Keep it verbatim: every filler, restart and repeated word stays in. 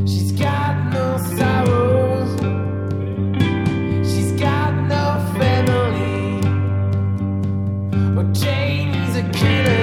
She's got no sorrows. She's got no family. But Jane's a killer.